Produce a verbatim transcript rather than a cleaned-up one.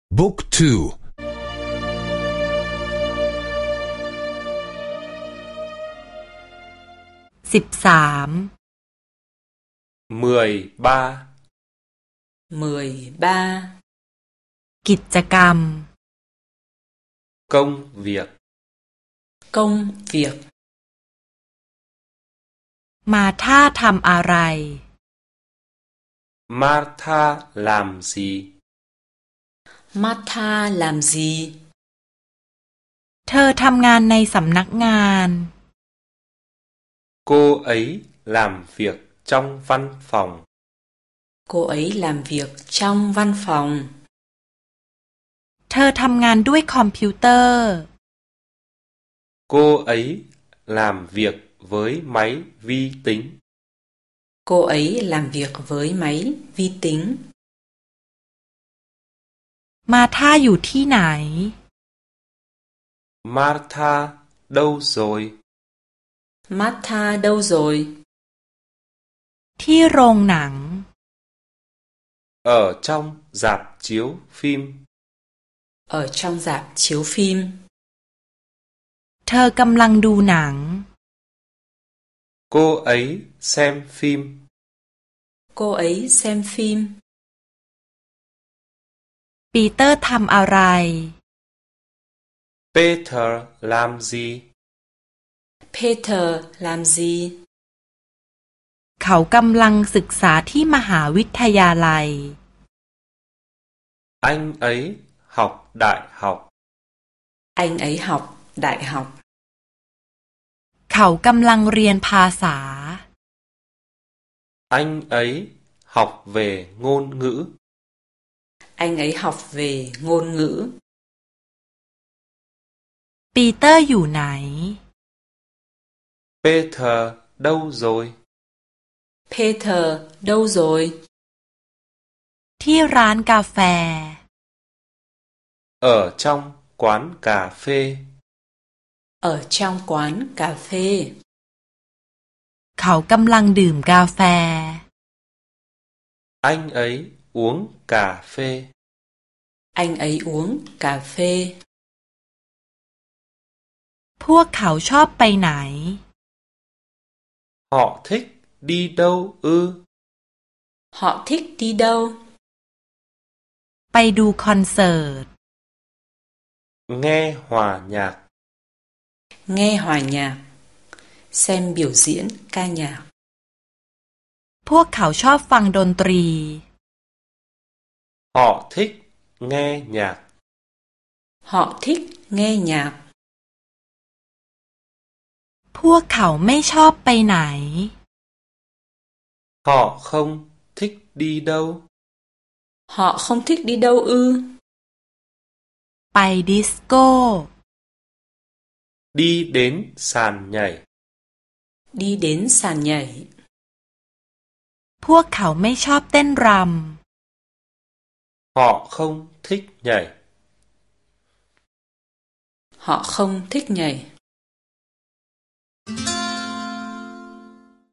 บุ๊กทูสิบสาม mười ba mười ba กิจกรรม công việc công việc มาท่าทำอะไร Martha làm gì Martha làm gì เธอทำงานในสำนักงาน cô ấy làm việc trong văn phòng cô ấy làm việc trong văn phòng เธอทำงานด้วยคอมพิวเตอร์ cô ấy làm việc với máy vi tính cô ấy làm việc với máy vi tính มาท่าอยู่ที่ไหน Martha đâu rồi Martha đâu rồi ที่โรงหนัง ở trong rạp chiếu phim ở trong rạp chiếu phim เธอกำลังดูหนัง cô ấy xem phim cô ấy xem phim ปีเตอร์ทำอะไร Peter làm gì Peter làm gì เขากำลังศึกษาที่มหาวิทยาลัย anh ấy học đại học anh ấy học đại học เขากำลังเรียนภาษา anh ấy học về ngôn ngữ anh ấy học về ngôn ngữ ปีเตอร์อยู่ไหน Peter đâu rồi Peter đâu rồi ที่ร้านกาแฟ ở trong quán cà phê ở trong quán cà phê เขากำลังดื่มกาแฟ anh ấy uống cà phê anh ấy uống cà phê พวกเขาชอบไปไหน họ thích đi đâu ư họ thích đi đâu ไปดูคอนเสิร์ต nghe hòa nhạc nghe hòa nhạc xem biểu diễn ca nhạc พวกเขาชอบฟังดนตรี họ thích nghe nhạc họ thích nghe nhạc พวกเขาไม่ชอบไปไหน họ không thích đi đâu họ không thích đi đâu ư ไปดิสโก้ đi đến sàn nhảy đi đến sàn nhảy พวกเขาไม่ชอบเต้นรำ họ không thích nhảy họ không thích nhảy